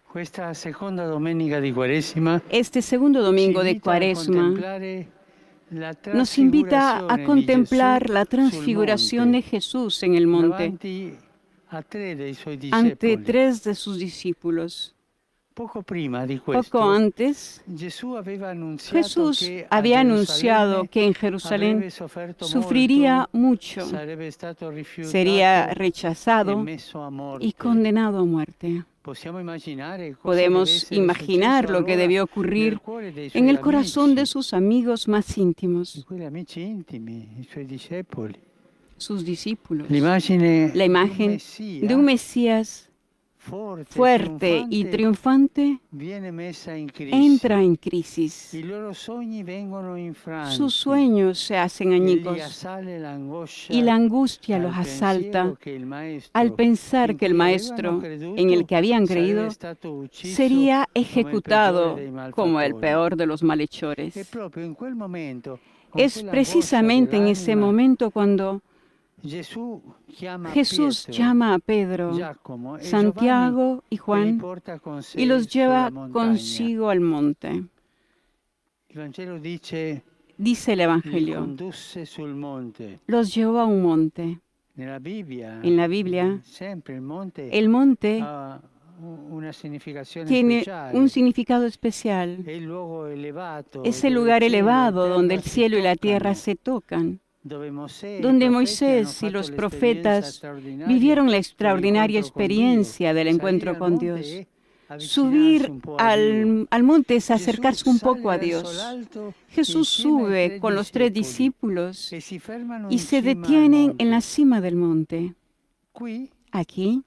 Este segundo domingo de Cuaresma nos invita a contemplar la transfiguración de Jesús en el monte ante 3 de sus discípulos. Poco antes, Jesús había anunciado que en Jerusalén sufriría mucho, sería rechazado y condenado a muerte. Podemos imaginar lo que debió ocurrir en el corazón de sus amigos más íntimos, sus discípulos. La imagen de un Mesías fuerte y triunfante entra en crisis. Sus sueños se hacen añicos y la angustia los asalta al pensar que el Maestro en el que habían creído sería ejecutado como el peor de los malhechores. Es precisamente en ese momento cuando Jesús llama a Pedro, Santiago y Juan y los lleva consigo al monte. Dice el Evangelio, los llevó a un monte. En la Biblia, el monte tiene un significado especial. Es el lugar elevado donde el cielo y la tierra se tocan, donde Moisés y los profetas vivieron la extraordinaria experiencia del encuentro con Dios. Subir al monte es acercarse un poco a Dios. Jesús sube con los 3 discípulos y se detienen en la cima del monte. Aquí,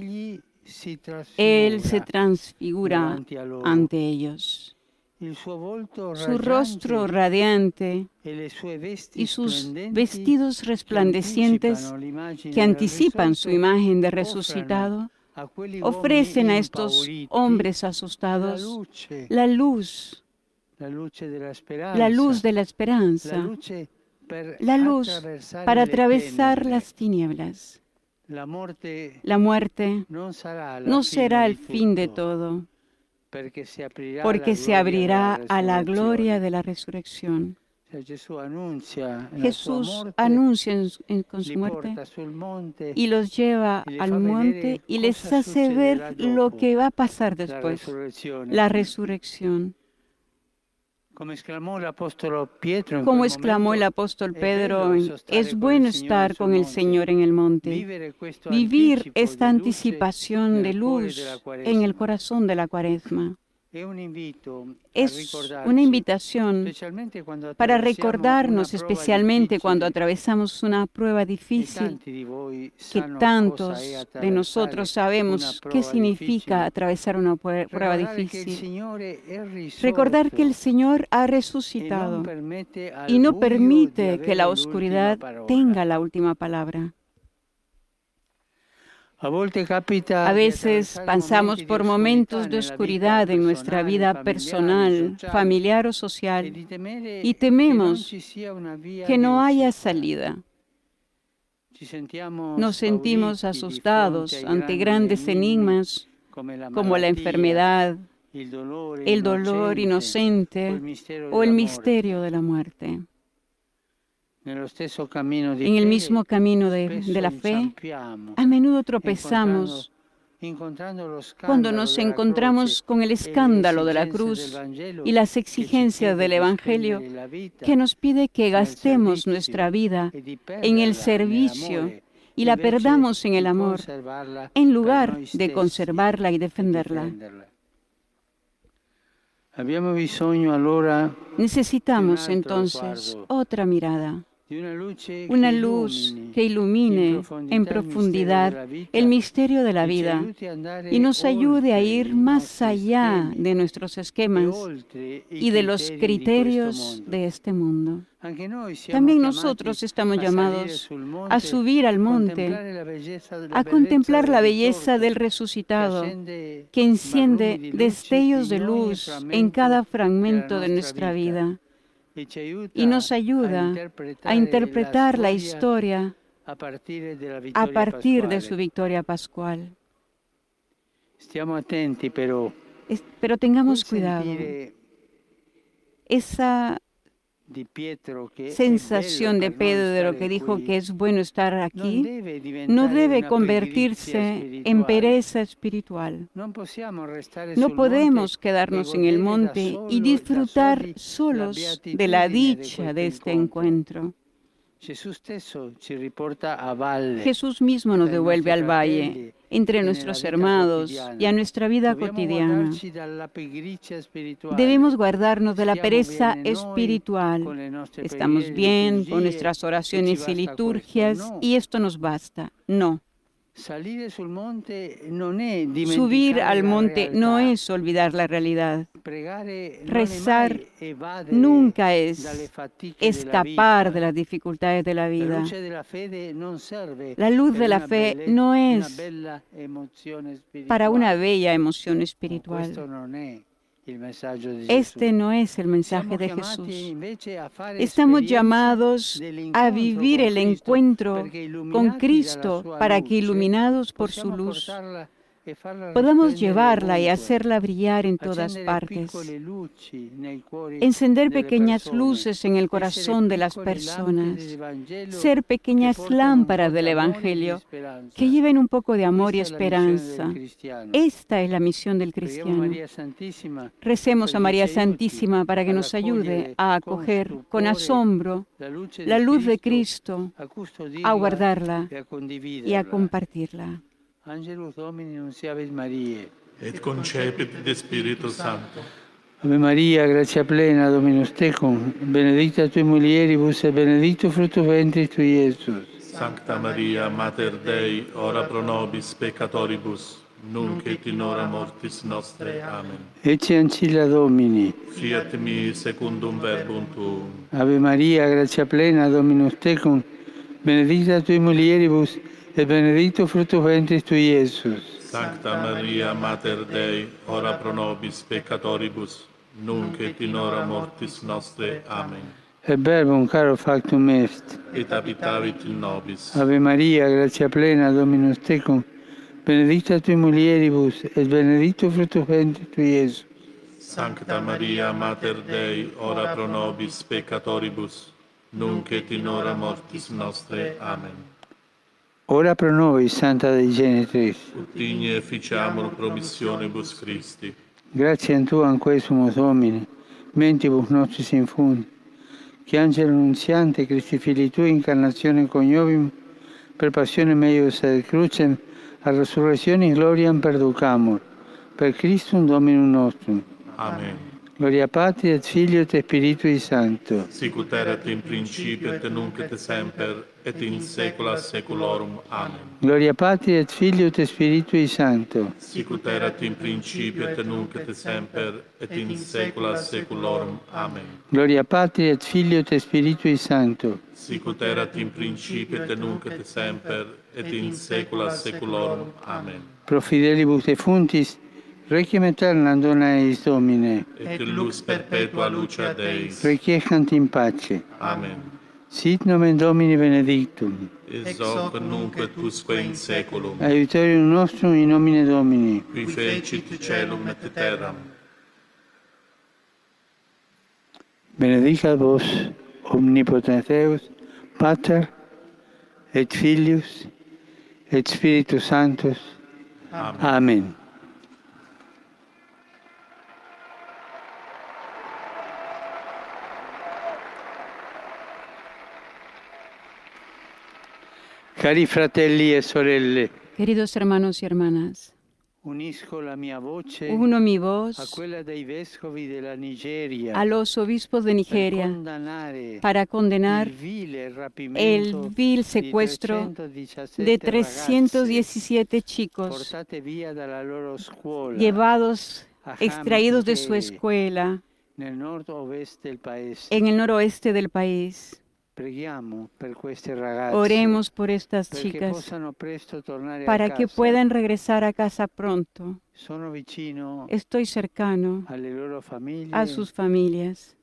Él se transfigura ante ellos. Su rostro radiante y sus vestidos resplandecientes que anticipan su imagen de resucitado, ofrecen a estos hombres asustados la luz de la esperanza, la luz para atravesar las tinieblas. La muerte no será el fin de todo, porque se abrirá a la gloria de la resurrección. Jesús anuncia con su muerte y los lleva al monte y les hace ver lo que va a pasar después, la resurrección. Como exclamó el apóstol Pedro, es bueno estar con el Señor en el monte, vivir esta anticipación de luz en el corazón de la Cuaresma. Es una invitación para recordarnos, especialmente cuando atravesamos una prueba difícil, que tantos de nosotros sabemos qué significa atravesar una prueba difícil. Recordar que el Señor ha resucitado y no permite que la oscuridad tenga la última palabra. A veces pasamos por momentos de oscuridad en nuestra vida personal, familiar o social y tememos que no haya salida. Nos sentimos asustados ante grandes enigmas como la enfermedad, el dolor inocente o el misterio de la muerte. En el mismo camino de la fe, a menudo tropezamos cuando nos encontramos con el escándalo de la cruz y las exigencias del Evangelio que nos pide que gastemos nuestra vida en el servicio y la perdamos en el amor, en lugar de conservarla y defenderla. Necesitamos entonces otra mirada, una luz que ilumine en profundidad el misterio de la vida y nos ayude a ir más allá de nuestros esquemas y de los criterios de este mundo. También nosotros estamos llamados a subir al monte, a contemplar la belleza del resucitado, que enciende destellos de luz en cada fragmento de nuestra vida y nos ayuda a interpretar la historia a partir de su victoria pascual. Pero tengamos cuidado. Esa sensación de Pedro que dijo que es bueno estar aquí no debe convertirse en pereza espiritual. No podemos quedarnos en el monte y disfrutar solos de la dicha de este encuentro. Jesús mismo nos devuelve al valle, entre nuestros hermanos y a nuestra vida cotidiana. Debemos guardarnos de la pereza espiritual. Estamos bien con nuestras oraciones y liturgias y esto nos basta. No. Subir al monte no es olvidar la realidad. Rezar nunca es escapar de las dificultades de la vida. La luz de la fe no es para una bella emoción espiritual. Este no es el mensaje de Jesús. Estamos llamados a vivir el encuentro con Cristo para que, iluminados por su luz, podamos llevarla y hacerla brillar en todas partes. Encender pequeñas luces en el corazón de las personas. Ser pequeñas lámparas del Evangelio que lleven un poco de amor y esperanza. Esta es la misión del cristiano. Recemos a María Santísima para que nos ayude a acoger con asombro la luz de Cristo, a guardarla y a compartirla. Angelus Domini nunciavit Mariae. Et concepit de Spiritus Sancto. Ave Maria, gratia plena, Dominus tecum, benedicta tui mulieribus et benedictus fructus ventris tui, Iesus. Sancta Maria, Mater Dei, ora pro nobis peccatoribus, nunc et in hora mortis nostre. Amen. Ecce ancilla Domini. Fiat mi secundum verbum tuum. Ave Maria, gratia plena, Dominus tecum, benedicta tui mulieribus et benedictus fructus ventris tui, Iesus. Sancta Maria, Mater Dei, ora pro nobis peccatoribus, nunc et in hora mortis nostre. Amen. Et verbum caro factum est. Et habitavit in nobis. Ave Maria, gratia plena, Dominus tecum, benedicta tui mulieribus et benedictus fructus ventris tui, Iesus. Sancta Maria, Mater Dei, ora pro nobis peccatoribus, nunc et in hora mortis nostre. Amen. Ora pro nobis, Santa Dei Genitris. Ut igne ficiamur promissionibus Christi. Gratiam Tuam quesumus Domine, mentibus nostris infundi, che Angelo Nunziante, Christi Filii Tui, incarnazione coniovim, per passione meius et crucem, a resurrectionis gloriam perducamur, per Christum Dominum nostrum. Amen. Gloria Patri et Filio et Spiritui Sancto. Sicut erat in principio et nunc et semper et in saecula saeculorum. Amen. Gloria Patri et Filio et Spiritui Sancto. Sicut erat in principio et nunc et semper et in saecula saeculorum. Amen. Gloria Patri et Filio et Spiritui Sancto. Sicut erat in principio et nunc et semper et in saecula saeculorum. Amen. Pro fidelibus defuntis, requiem aeternam dona eis Domine. Et lux perpetua luce Deis. Requiescant in pace. Amen. Sit nomen Domini benedictum. Ex hoc nunc et usque in saeculum. Aiuterium nostrum in nomine Domini. Qui fecit caelum et terram. Benedicat vos omnipotens Deus, Pater et Filius et Spiritus Sanctus. Amen. Amen. Cari fratelli e sorelle, Queridos hermanos y hermanas, unisco la mia voce uno mi voz a quella dei vescovi della Nigeria a los obispos de Nigeria para condenar el vil secuestro de 317 chicos llevados, extraídos de su escuela en el noroeste del país. Oremos por estas chicas para que puedan regresar a casa pronto. Estoy cercano a sus familias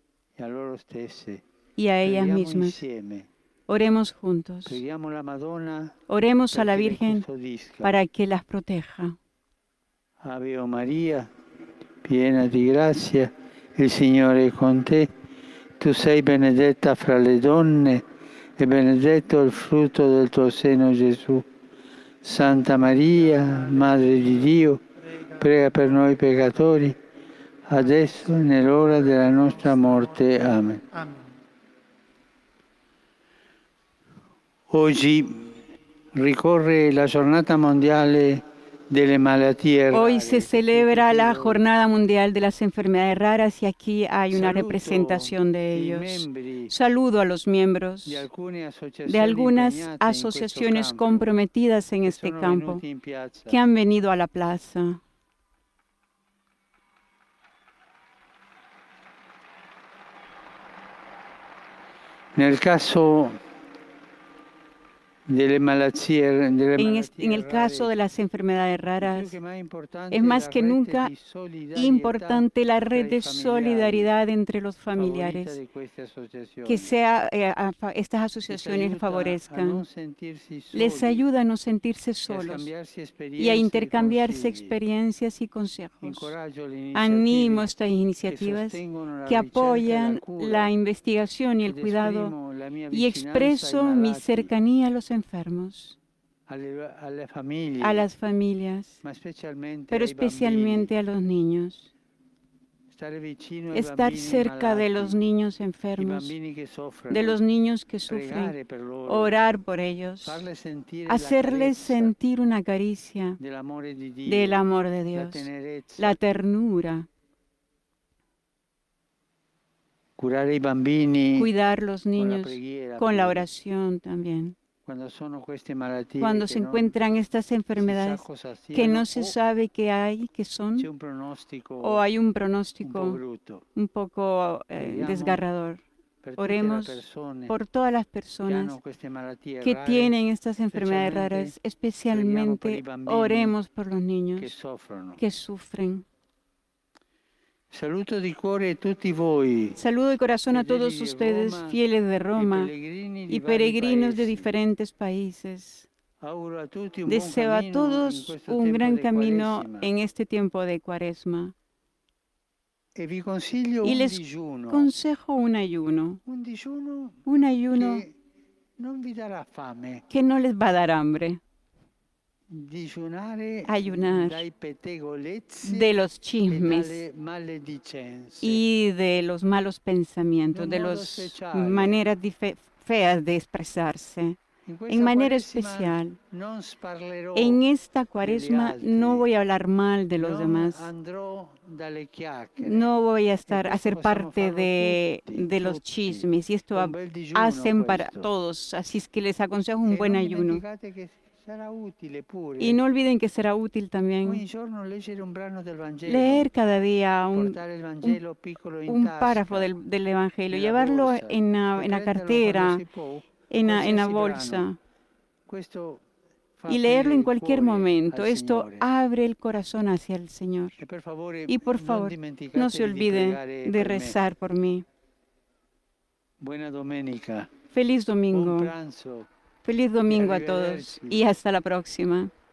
y a ellas mismas. Oremos juntos. Oremos a la Virgen para que las proteja. Ave María, piena di grazia, il Signore è con te. Tu sei benedetta fra le donne e benedetto il frutto del tuo seno, Gesù. Santa Maria, Madre di Dio, prega per noi peccatori, adesso e nell'ora della nostra morte. Amen. Amen. Oggi ricorre la giornata mondiale delle malattie rare. Hoy se celebra la Jornada Mundial de las Enfermedades Raras y aquí hay una representación de ellos. Saludo a los miembros de algunas asociaciones comprometidas en este campo que han venido a la plaza. Nel caso en el caso de las enfermedades raras, es más que nunca importante la red de solidaridad entre los familiares, que estas asociaciones favorezcan. Les ayuda a no sentirse solos y a intercambiarse experiencias y consejos. Animo estas iniciativas que apoyan la investigación y el cuidado y expreso mi cercanía a los enfermos, a las familias, pero especialmente a los niños. Estar cerca de los niños enfermos, de los niños que sufren, orar por ellos, hacerles sentir una caricia del amor de Dios, la ternura. Cuidar los niños con la oración también. Cuando se encuentran estas enfermedades que no se sabe qué hay, qué son, o hay un pronóstico un poco desgarrador. Oremos por todas las personas que tienen estas enfermedades raras, especialmente oremos por los niños que sufren. Saludo de corazón a todos ustedes, fieles de Roma y peregrinos de diferentes países. Deseo a todos un gran camino en este tiempo de Cuaresma. Y les aconsejo un ayuno que no les va a dar hambre. Ayunar de los chismes y de los malos pensamientos, de las maneras feas de expresarse. En manera especial, en esta Cuaresma no voy a hablar mal de los demás. No voy a ser parte de los chismes, y esto hacen para todos. Así es que les aconsejo un buen ayuno. Y no olviden que será útil también leer cada día un párrafo del Evangelio, llevarlo en la cartera, en la bolsa, y leerlo en cualquier momento. Esto abre el corazón hacia el Señor. Y por favor, no se olviden de rezar por mí. Feliz domingo. Feliz domingo a todos y hasta la próxima.